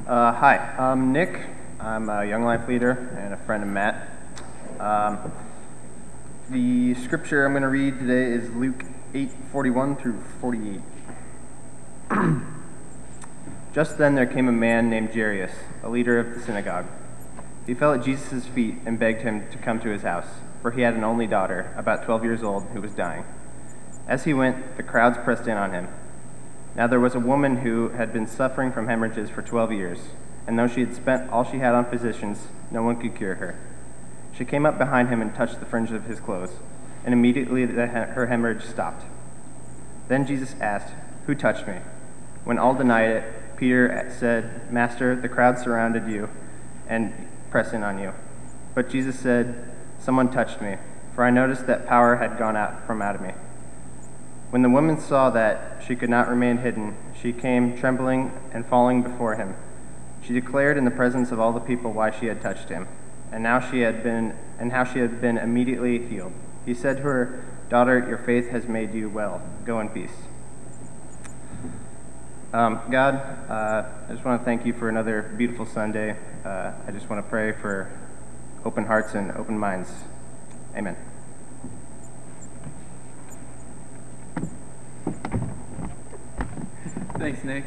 Hi, I'm Nick. I'm a Young Life leader and a friend of Matt. The scripture I'm going to read today is Luke 8:41 through 48. Just then there came a man named Jairus, a leader of the synagogue. He fell at Jesus' feet and begged him to come to his house, for he had an only daughter, about 12 years old, who was dying. As he went, the crowds pressed in on him. Now there was a woman who had been suffering from hemorrhages for 12 years, and though she had spent all she had on physicians, no one could cure her. She came up behind him and touched the fringe of his clothes, and immediately her hemorrhage stopped. Then Jesus asked, "Who touched me?" When all denied it, Peter said, "Master, the crowd surrounded you and pressed in on you." But Jesus said, "Someone touched me, for I noticed that power had gone out of me." When the woman saw that she could not remain hidden, she came trembling and falling before him. She declared in the presence of all the people why she had touched him, and how she had been immediately healed. He said to her, "Daughter, your faith has made you well. Go in peace." God, I just want to thank you for another beautiful Sunday. I just want to pray for open hearts and open minds. Amen. Thanks, Nick.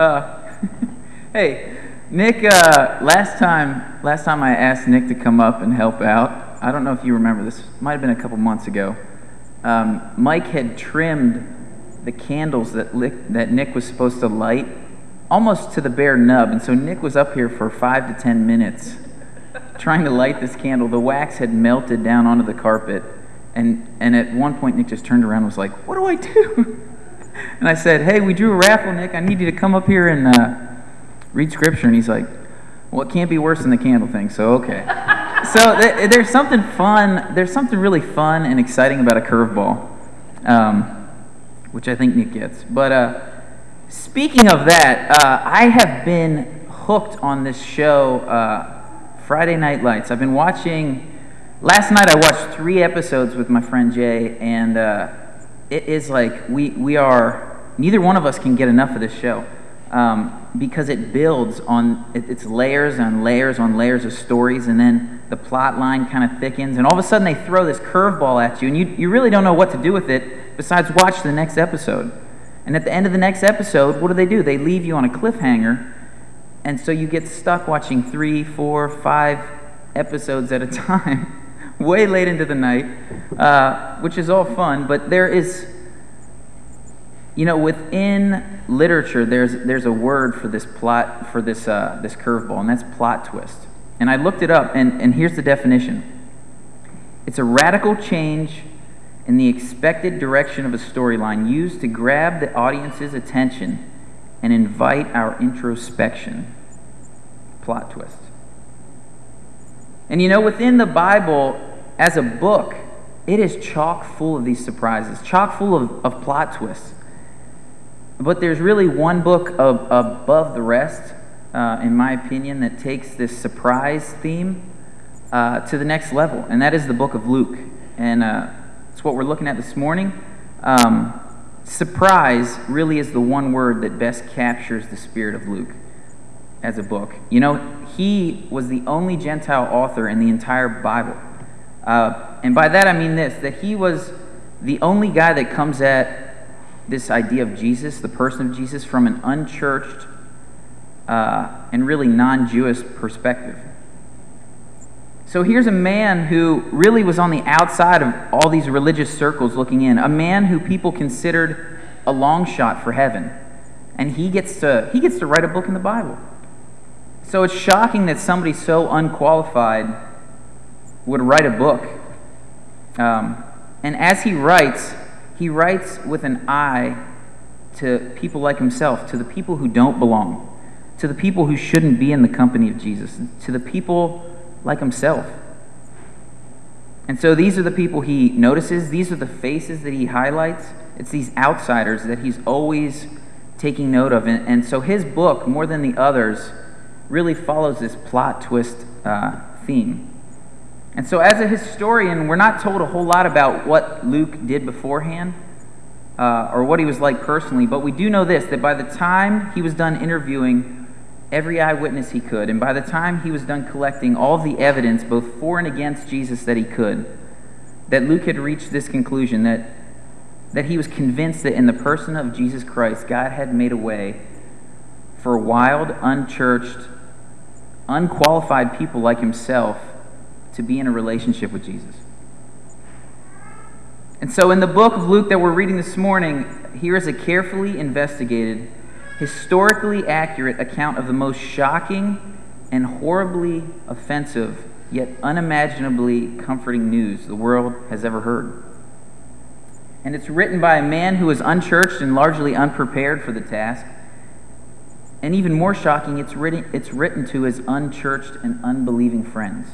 Hey, Nick. Last time I asked Nick to come up and help out. I don't know if you remember this. Might have been a couple months ago. Mike had trimmed the candles that Nick was supposed to light almost to the bare nub, and so Nick was up here for 5 to 10 minutes trying to light this candle. The wax had melted down onto the carpet, and at one point Nick just turned around and was like, "What do I do?" And I said, "Hey, we drew a raffle, Nick. I need you to come up here and read scripture." And he's like, "Well, it can't be worse than the candle thing, so okay." So there's something fun. There's something really fun and exciting about a curveball, which I think Nick gets. But speaking of that, I have been hooked on this show, Friday Night Lights. I've been watching. Last night I watched 3 episodes with my friend Jay, and it is like we are. Neither one of us can get enough of this show because it builds on it's layers on layers on layers of stories, and then the plot line kind of thickens, and all of a sudden they throw this curveball at you, and you really don't know what to do with it besides watch the next episode. And at the end of the next episode, what do? They leave you on a cliffhanger, and so you get stuck watching 3, 4, 5 episodes at a time, way late into the night, which is all fun. But there is, within literature, there's a word for this plot, for this curveball, and that's plot twist. And I looked it up, and here's the definition. It's a radical change in the expected direction of a storyline used to grab the audience's attention and invite our introspection. Plot twist. And within the Bible, as a book, it is chock full of these surprises, chock full of plot twists. But there's really one book above the rest, in my opinion, that takes this surprise theme to the next level, and that is the book of Luke. And it's what we're looking at this morning. Surprise really is the one word that best captures the spirit of Luke as a book. He was the only Gentile author in the entire Bible. And by that I mean this, that he was the only guy that comes at this idea of Jesus, the person of Jesus, from an unchurched and really non-Jewish perspective. So here's a man who really was on the outside of all these religious circles looking in, a man who people considered a long shot for heaven. And he gets to write a book in the Bible. So it's shocking that somebody so unqualified would write a book. And as he writes with an eye to people like himself, to the people who don't belong, to the people who shouldn't be in the company of Jesus, to the people like himself. And so these are the people he notices. These are the faces that he highlights. It's these outsiders that he's always taking note of. And so his book, more than the others, really follows this plot twist theme. And so as a historian, we're not told a whole lot about what Luke did beforehand or what he was like personally, but we do know this, that by the time he was done interviewing every eyewitness he could, and by the time he was done collecting all the evidence, both for and against Jesus that he could, that Luke had reached this conclusion that he was convinced that in the person of Jesus Christ, God had made a way for wild, unchurched, unqualified people like himself to be in a relationship with Jesus. And so in the book of Luke that we're reading this morning, here is a carefully investigated, historically accurate account of the most shocking and horribly offensive, yet unimaginably comforting news the world has ever heard. And it's written by a man who is unchurched and largely unprepared for the task. And even more shocking, it's written to his unchurched and unbelieving friends.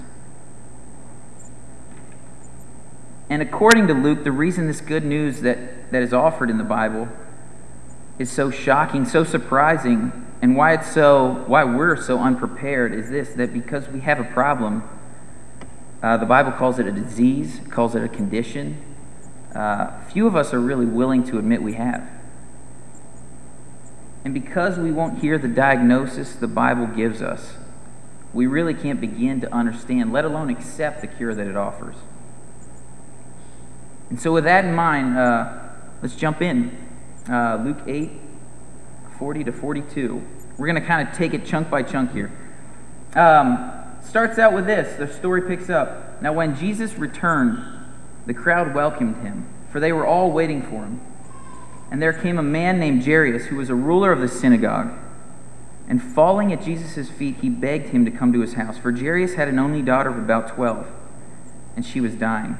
And according to Luke, the reason this good news that is offered in the Bible is so shocking, so surprising, and why we're so unprepared is this, that because we have a problem, the Bible calls it a disease, calls it a condition. Few of us are really willing to admit we have. And because we won't hear the diagnosis the Bible gives us, we really can't begin to understand, let alone accept the cure that it offers. And so with that in mind, let's jump in. Luke 8, 40 to 42. We're going to kind of take it chunk by chunk here. Starts out with this. The story picks up. Now when Jesus returned, the crowd welcomed him, for they were all waiting for him. And there came a man named Jairus, who was a ruler of the synagogue. And falling at Jesus' feet, he begged him to come to his house. For Jairus had an only daughter of about 12, and she was dying.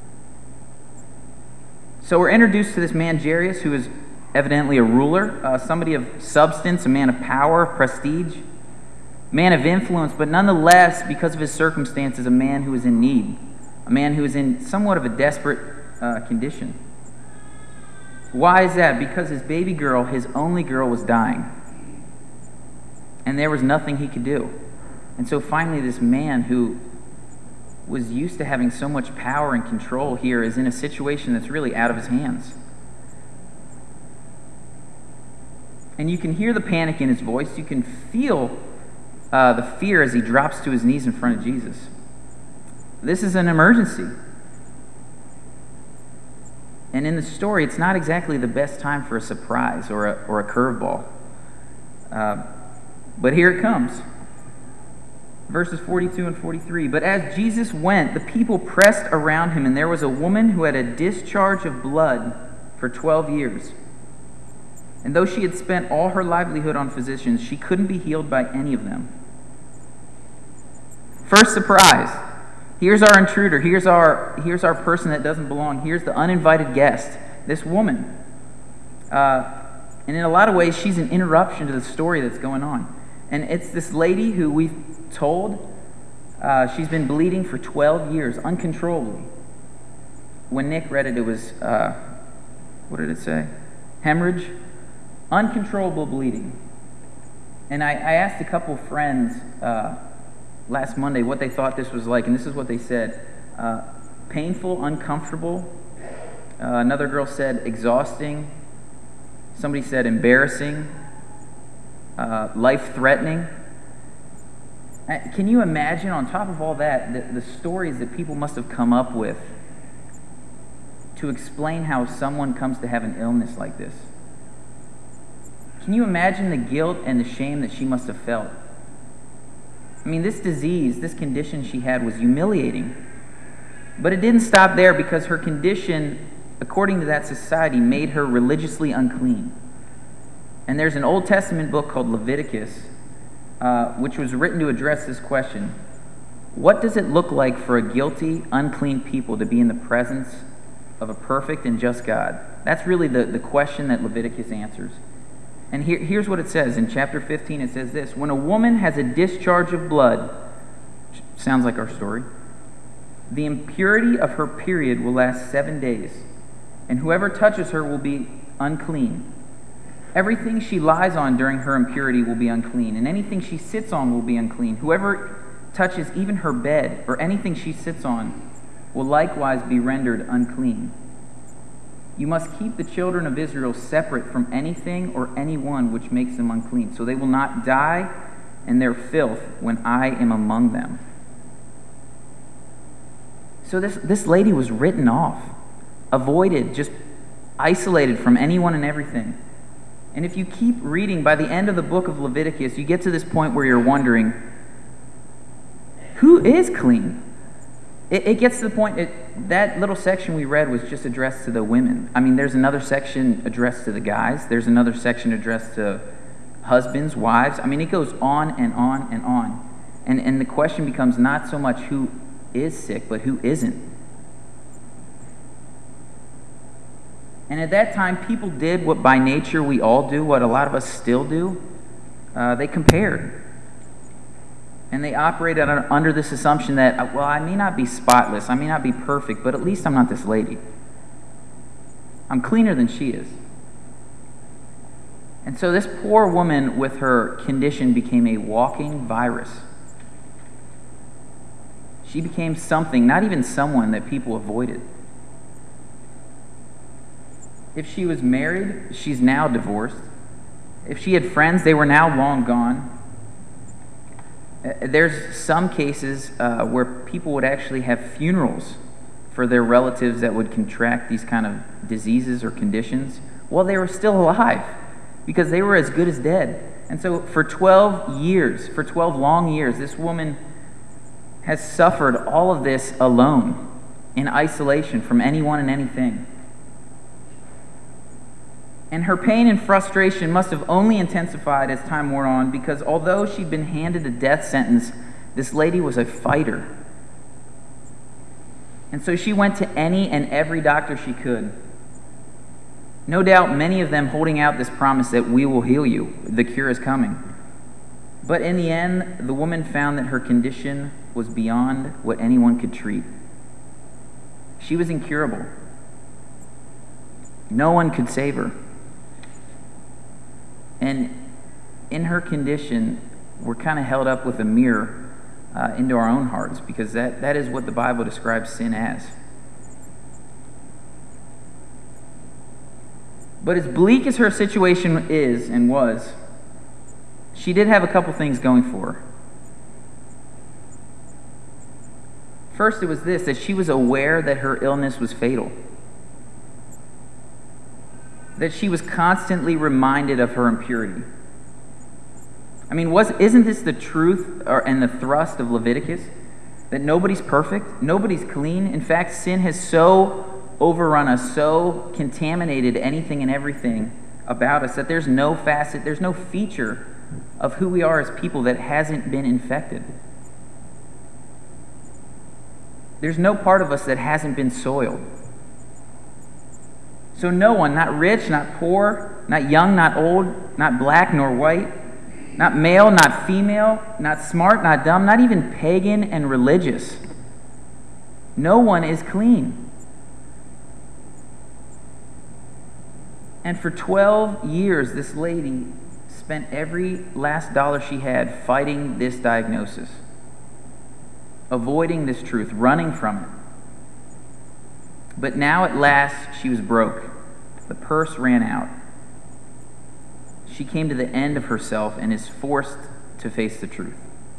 So we're introduced to this man Jairus, who is evidently a ruler, somebody of substance, a man of power, prestige, man of influence, but nonetheless, because of his circumstances, a man who is in need, a man who is in somewhat of a desperate condition. Why is that? Because his baby girl, his only girl, was dying. And there was nothing he could do. And so finally this man who was used to having so much power and control here is in a situation that's really out of his hands. And you can hear the panic in his voice. You can feel the fear as he drops to his knees in front of Jesus. This is an emergency. And in the story, it's not exactly the best time for a surprise or a curveball. But here it comes. Verses 42 and 43. But as Jesus went, the people pressed around him, and there was a woman who had a discharge of blood for 12 years. And though she had spent all her livelihood on physicians, she couldn't be healed by any of them. First surprise. Here's our intruder. Here's our person that doesn't belong. Here's the uninvited guest, this woman. And in a lot of ways, she's an interruption to the story that's going on. And it's this lady who we've told she's been bleeding for 12 years, uncontrollably. When Nick read it, it was, what did it say? Hemorrhage? Uncontrollable bleeding. And I asked a couple friends last Monday what they thought this was like, and this is what they said. Painful, uncomfortable. Another girl said exhausting. Somebody said embarrassing. Life-threatening. Can you imagine, on top of all that, the stories that people must have come up with to explain how someone comes to have an illness like this? Can you imagine the guilt and the shame that she must have felt? I mean, this disease, this condition she had was humiliating. But it didn't stop there, because her condition, according to that society, made her religiously unclean. And there's an Old Testament book called Leviticus, which was written to address this question. What does it look like for a guilty, unclean people to be in the presence of a perfect and just God? That's really the question that Leviticus answers. And here's what it says. In chapter 15, it says this: when a woman has a discharge of blood, which sounds like our story, the impurity of her period will last 7 days, and whoever touches her will be unclean. Everything she lies on during her impurity will be unclean, and anything she sits on will be unclean. Whoever touches even her bed or anything she sits on will likewise be rendered unclean. You must keep the children of Israel separate from anything or anyone which makes them unclean, so they will not die and their filth when I am among them." So this lady was written off, avoided, just isolated from anyone and everything. And if you keep reading, by the end of the book of Leviticus, you get to this point where you're wondering, who is clean? It gets to the point, that little section we read was just addressed to the women. I mean, there's another section addressed to the guys. There's another section addressed to husbands, wives. I mean, it goes on and on and on. And the question becomes not so much who is sick, but who isn't. And at that time, people did what by nature we all do, what a lot of us still do. They compared. And they operated under this assumption that, well, I may not be spotless, I may not be perfect, but at least I'm not this lady. I'm cleaner than she is. And so this poor woman with her condition became a walking virus. She became something, not even someone, that people avoided. If she was married, she's now divorced. If she had friends, they were now long gone. There's some cases where people would actually have funerals for their relatives that would contract these kind of diseases or conditions while they were still alive, because they were as good as dead. And so for 12 years, for 12 long years, this woman has suffered all of this alone, in isolation from anyone and anything. And her pain and frustration must have only intensified as time wore on, because although she'd been handed a death sentence, this lady was a fighter. And so she went to any and every doctor she could. No doubt many of them holding out this promise that we will heal you, the cure is coming. But in the end, the woman found that her condition was beyond what anyone could treat. She was incurable. No one could save her. And in her condition, we're kind of held up with a mirror into our own hearts, because that is what the Bible describes sin as. But as bleak as her situation is and was, she did have a couple things going for her. First, it was this, that she was aware that her illness was fatal. That she was constantly reminded of her impurity. I mean, isn't this the truth and the thrust of Leviticus? That nobody's perfect, nobody's clean. In fact, sin has so overrun us, so contaminated anything and everything about us, that there's no facet, there's no feature of who we are as people that hasn't been infected. There's no part of us that hasn't been soiled. So no one, not rich, not poor, not young, not old, not black nor white, not male, not female, not smart, not dumb, not even pagan and religious. No one is clean. And for 12 years, this lady spent every last dollar she had fighting this diagnosis, avoiding this truth, running from it. But now at last she was broke. The purse ran out. She came to the end of herself and is forced to face the truth.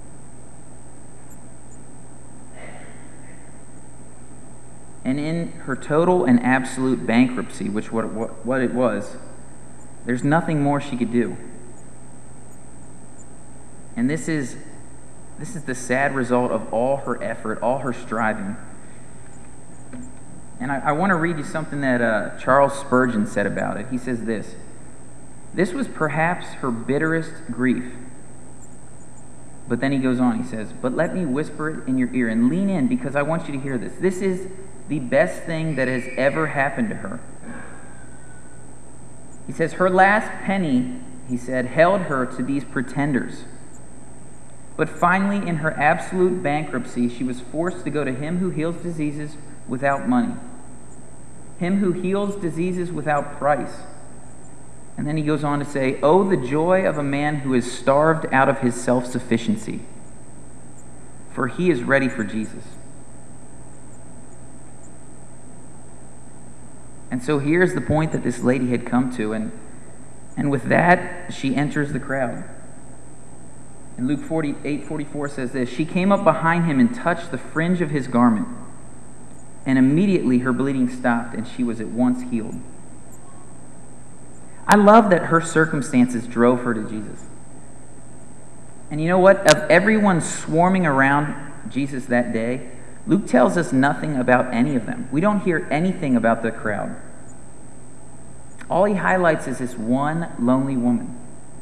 And in her total and absolute bankruptcy, which what it was, there's nothing more she could do. And this is the sad result of all her effort, all her striving. And I want to read you something that Charles Spurgeon said about it. He says this: "This was perhaps her bitterest grief." But then he goes on, he says, "But let me whisper it in your ear, and lean in, because I want you to hear this. This is the best thing that has ever happened to her." He says, "Her last penny," he said, "held her to these pretenders. But finally, in her absolute bankruptcy, she was forced to go to him who heals diseases without money, him who heals diseases without price." And then he goes on to say, "Oh, the joy of a man who is starved out of his self-sufficiency, for he is ready for Jesus." And so here's the point that this lady had come to, and with that, she enters the crowd. And Luke 8:44 says this, "She came up behind him and touched the fringe of his garment, and immediately her bleeding stopped, and she was at once healed." I love that her circumstances drove her to Jesus. And you know what? Of everyone swarming around Jesus that day, Luke tells us nothing about any of them. We don't hear anything about the crowd. All he highlights is this one lonely woman.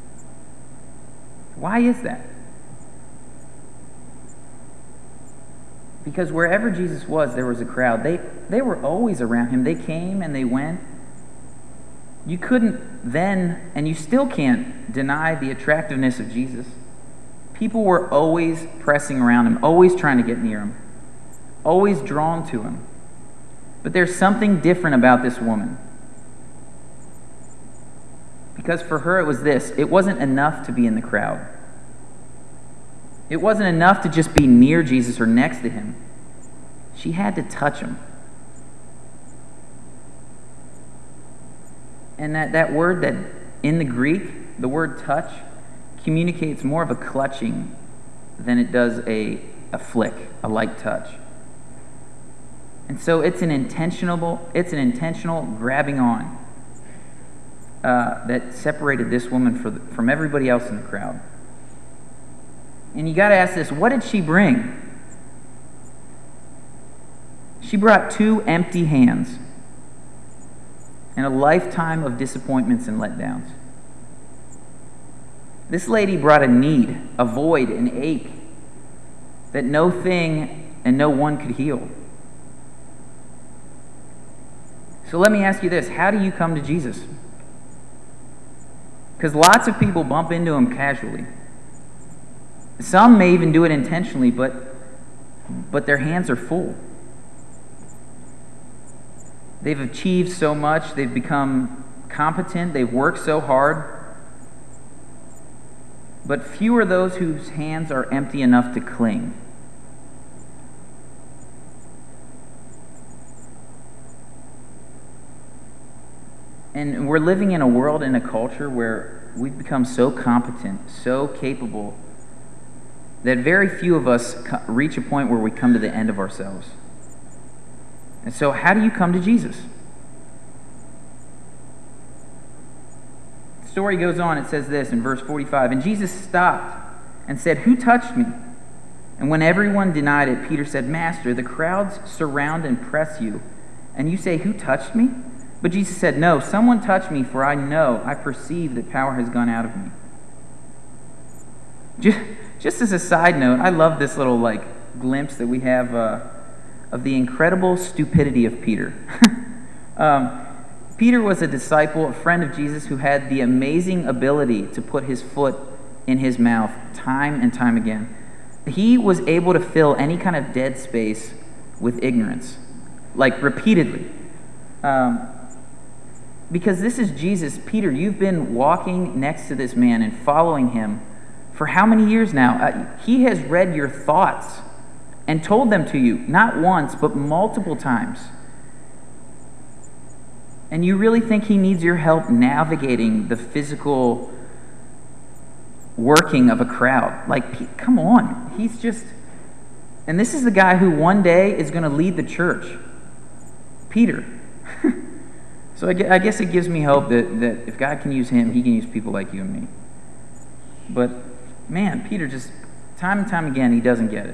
Why is that? Because wherever Jesus was, there was a crowd. They were always around him. They came and they went. You couldn't then, and you still can't, deny the attractiveness of Jesus. People were always pressing around him, always trying to get near him, always drawn to him. But there's something different about this woman. Because for her it was this: it wasn't enough to be in the crowd. It wasn't enough to just be near Jesus or next to him. She had to touch him. And that word that in the Greek, the word touch, communicates more of a clutching than it does a flick, a light touch. And so it's an intentional grabbing on that separated this woman from everybody else in the crowd. And you got to ask this: what did she bring? She brought 2 empty hands and a lifetime of disappointments and letdowns. This lady brought a need, a void, an ache that no thing and no one could heal. So let me ask you this: how do you come to Jesus? Because lots of people bump into him casually. Some may even do it intentionally, but their hands are full. They've achieved so much, they've become competent, they've worked so hard. But few are those whose hands are empty enough to cling. And we're living in a world and a culture where we've become so competent, so capable, that very few of us reach a point where we come to the end of ourselves. And so how do you come to Jesus? The story goes on. It says this in verse 45, "And Jesus stopped and said, 'Who touched me?' And when everyone denied it, Peter said, 'Master, the crowds surround and press you, and you say, "Who touched me?" But Jesus said, "No, someone touched me, for I perceive that power has gone out of me." Just as a side note, I love this little glimpse that we have of the incredible stupidity of Peter. Peter was a disciple, a friend of Jesus, who had the amazing ability to put his foot in his mouth time and time again. He was able to fill any kind of dead space with ignorance, repeatedly. Because this is Jesus. Peter, you've been walking next to this man and following him for how many years now? He has read your thoughts and told them to you, not once, but multiple times. And you really think he needs your help navigating the physical working of a crowd? Come on. He's just... And this is the guy who one day is going to lead the church. Peter. So I guess it gives me hope that if God can use him, he can use people like you and me. But, man, Peter just, time and time again, he doesn't get it.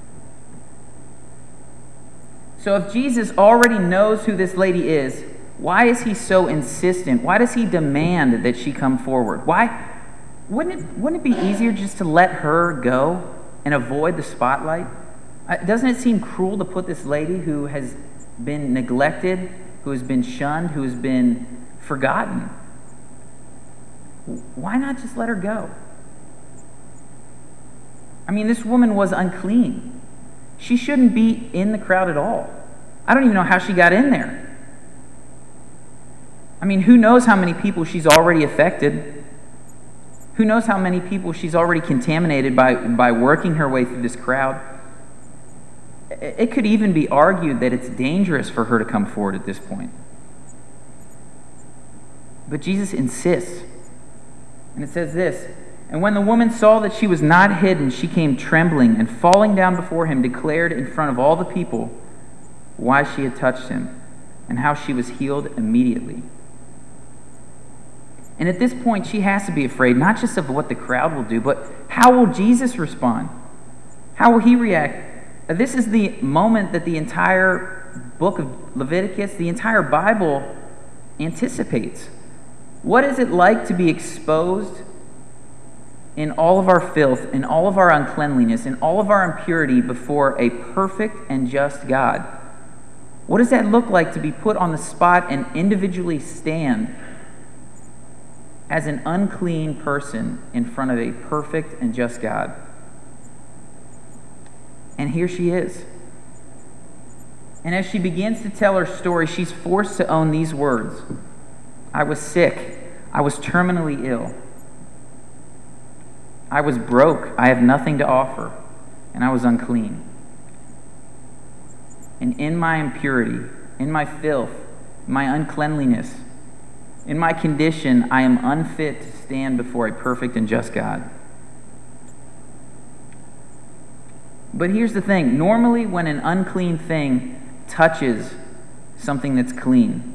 So if Jesus already knows who this lady is, why is he so insistent? Why does he demand that she come forward? Why? Wouldn't it be easier just to let her go and avoid the spotlight? Doesn't it seem cruel to put this lady who has been neglected, who has been shunned, who has been forgotten? Why not just let her go? I mean, this woman was unclean. She shouldn't be in the crowd at all. I don't even know how she got in there. I mean, who knows how many people she's already affected? Who knows how many people she's already contaminated by working her way through this crowd? It could even be argued that it's dangerous for her to come forward at this point. But Jesus insists. And it says this, And when the woman saw that she was not hidden, she came trembling and falling down before him, declared in front of all the people why she had touched him and how she was healed immediately. And at this point, she has to be afraid, not just of what the crowd will do, but how will Jesus respond? How will he react? This is the moment that the entire book of Leviticus, the entire Bible anticipates. What is it like to be exposed in all of our filth, in all of our uncleanliness, in all of our impurity before a perfect and just God? What does that look like to be put on the spot and individually stand as an unclean person in front of a perfect and just God? And here she is. And as she begins to tell her story, she's forced to own these words. I was sick. I was terminally ill. I was broke. I have nothing to offer. And I was unclean. And in my impurity, in my filth, my uncleanliness, in my condition, I am unfit to stand before a perfect and just God. But here's the thing. Normally, when an unclean thing touches something that's clean,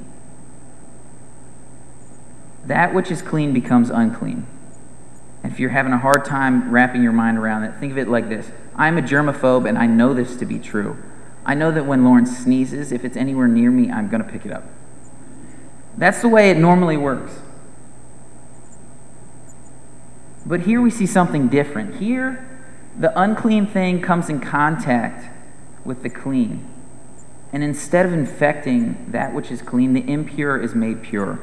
that which is clean becomes unclean. And if you're having a hard time wrapping your mind around it, think of it like this. I'm a germaphobe, and I know this to be true. I know that when Lauren sneezes, if it's anywhere near me, I'm going to pick it up. That's the way it normally works. But here we see something different. Here, the unclean thing comes in contact with the clean. And instead of infecting that which is clean, the impure is made pure.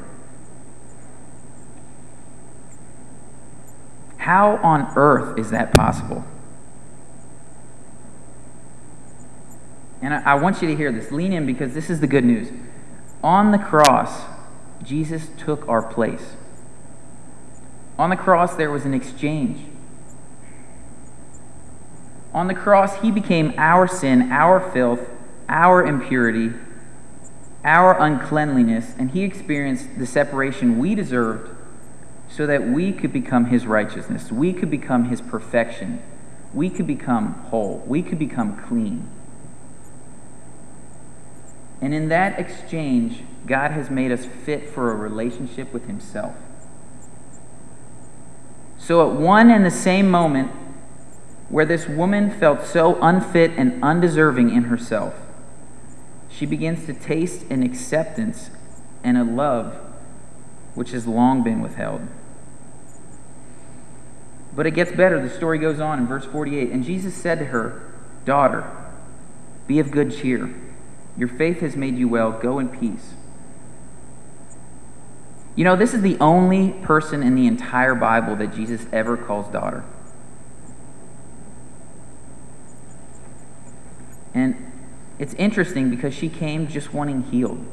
How on earth is that possible? And I want you to hear this. Lean in, because this is the good news. On the cross, Jesus took our place. On the cross, there was an exchange. On the cross, he became our sin, our filth, our impurity, our uncleanliness, and he experienced the separation we deserved so that we could become his righteousness. We could become his perfection. We could become whole. We could become clean. And in that exchange, God has made us fit for a relationship with himself. So at one and the same moment, where this woman felt so unfit and undeserving in herself, she begins to taste an acceptance and a love which has long been withheld. But it gets better. The story goes on in verse 48. And Jesus said to her, "Daughter, be of good cheer. Your faith has made you well. Go in peace." You know, this is the only person in the entire Bible that Jesus ever calls daughter. And it's interesting because she came just wanting healed.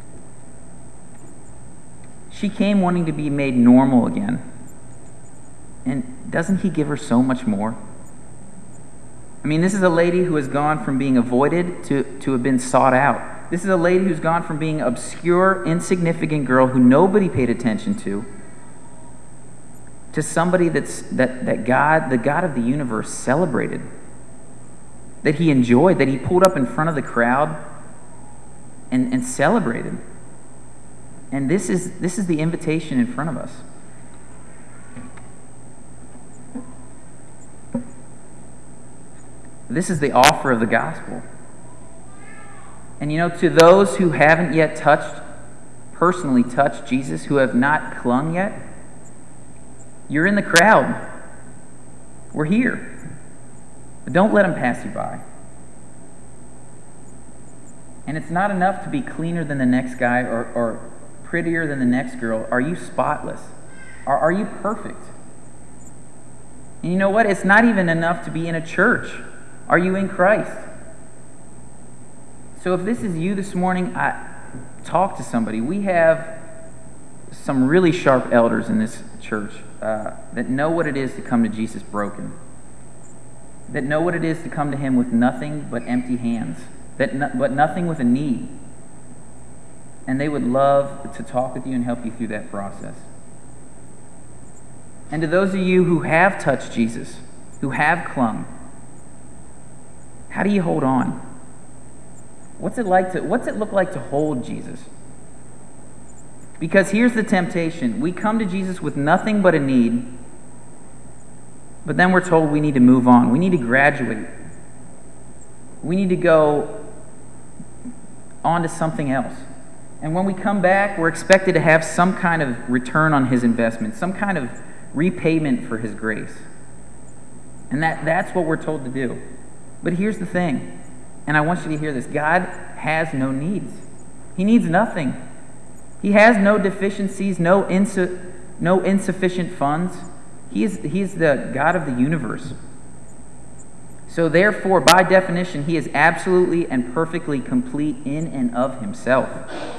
She came wanting to be made normal again. And doesn't he give her so much more? I mean, this is a lady who has gone from being avoided to have been sought out. This is a lady who's gone from being an obscure, insignificant girl who nobody paid attention to somebody that God, the God of the universe, celebrated, that he enjoyed, that he pulled up in front of the crowd and celebrated. And this is the invitation in front of us. This is the offer of the gospel. And you know, to those who haven't yet personally touched Jesus, who have not clung yet, you're in the crowd. We're here. But don't let them pass you by. And it's not enough to be cleaner than the next guy or prettier than the next girl. Are you spotless? Are you perfect? And you know what? It's not even enough to be in a church. Are you in Christ? So if this is you this morning, talk to somebody. We have some really sharp elders in this church that know what it is to come to Jesus broken, that know what it is to come to him with nothing but empty hands, but nothing with a need. And they would love to talk with you and help you through that process. And to those of you who have touched Jesus, who have clung, how do you hold on? What's it look like to hold Jesus? Because here's the temptation. We come to Jesus with nothing but a need, but then we're told we need to move on. We need to graduate. We need to go on to something else. And when we come back, we're expected to have some kind of return on his investment, some kind of repayment for his grace. And that's what we're told to do. But here's the thing, and I want you to hear this. God has no needs. He needs nothing. He has no deficiencies, no insufficient funds. He is the God of the universe. So therefore, by definition, he is absolutely and perfectly complete in and of himself.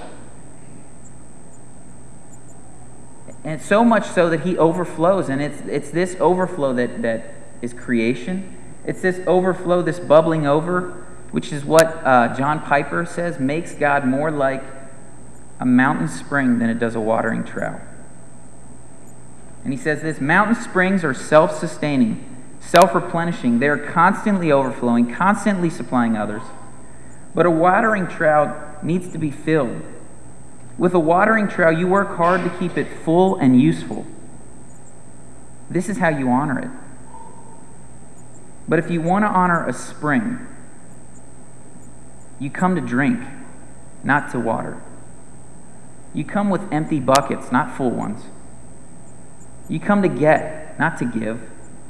And so much so that he overflows, and it's this overflow that is creation. It's this overflow, this bubbling over, which is what John Piper says makes God more like a mountain spring than it does a watering trough. And he says this: mountain springs are self-sustaining, self-replenishing. They are constantly overflowing, constantly supplying others. But a watering trough needs to be filled. With a watering trough, you work hard to keep it full and useful. This is how you honor it. But if you want to honor a spring, you come to drink, not to water. You come with empty buckets, not full ones. You come to get, not to give.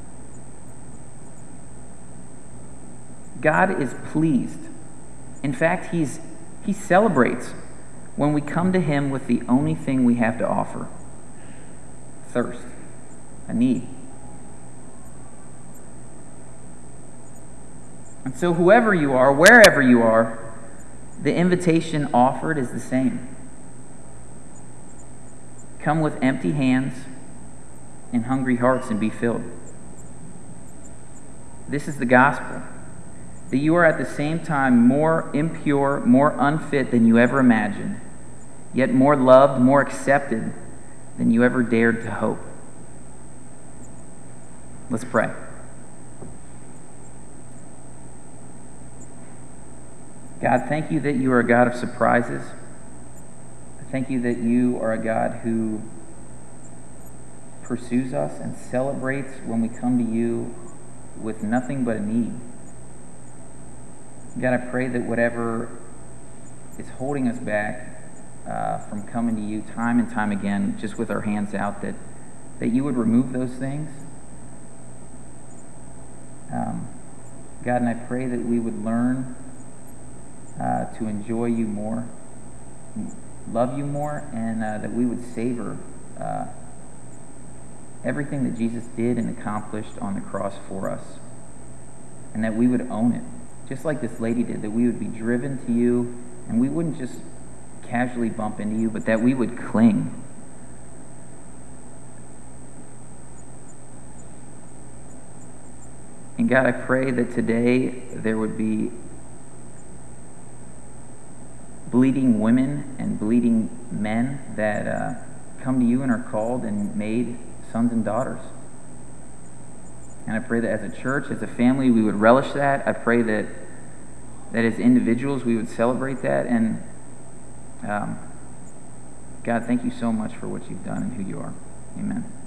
God is pleased. In fact, He celebrates when we come to him with the only thing we have to offer: thirst, a need. And so whoever you are, wherever you are, the invitation offered is the same. Come with empty hands and hungry hearts and be filled. This is the gospel. That you are at the same time more impure, more unfit than you ever imagined, yet more loved, more accepted than you ever dared to hope. Let's pray. God, thank you that you are a God of surprises. Thank you that you are a God who pursues us and celebrates when we come to you with nothing but a need. God, I pray that whatever is holding us back from coming to you time and time again, just with our hands out, that you would remove those things. God, and I pray that we would learn to enjoy you more, love you more, and that we would savor everything that Jesus did and accomplished on the cross for us, and that we would own it, just like this lady did, that we would be driven to you, and we wouldn't just casually bump into you, but that we would cling. And God, I pray that today there would be bleeding women and bleeding men that come to you and are called and made sons and daughters. And I pray that as a church, as a family, we would relish that. I pray that as individuals we would celebrate that. And God, thank you so much for what you've done and who you are. Amen.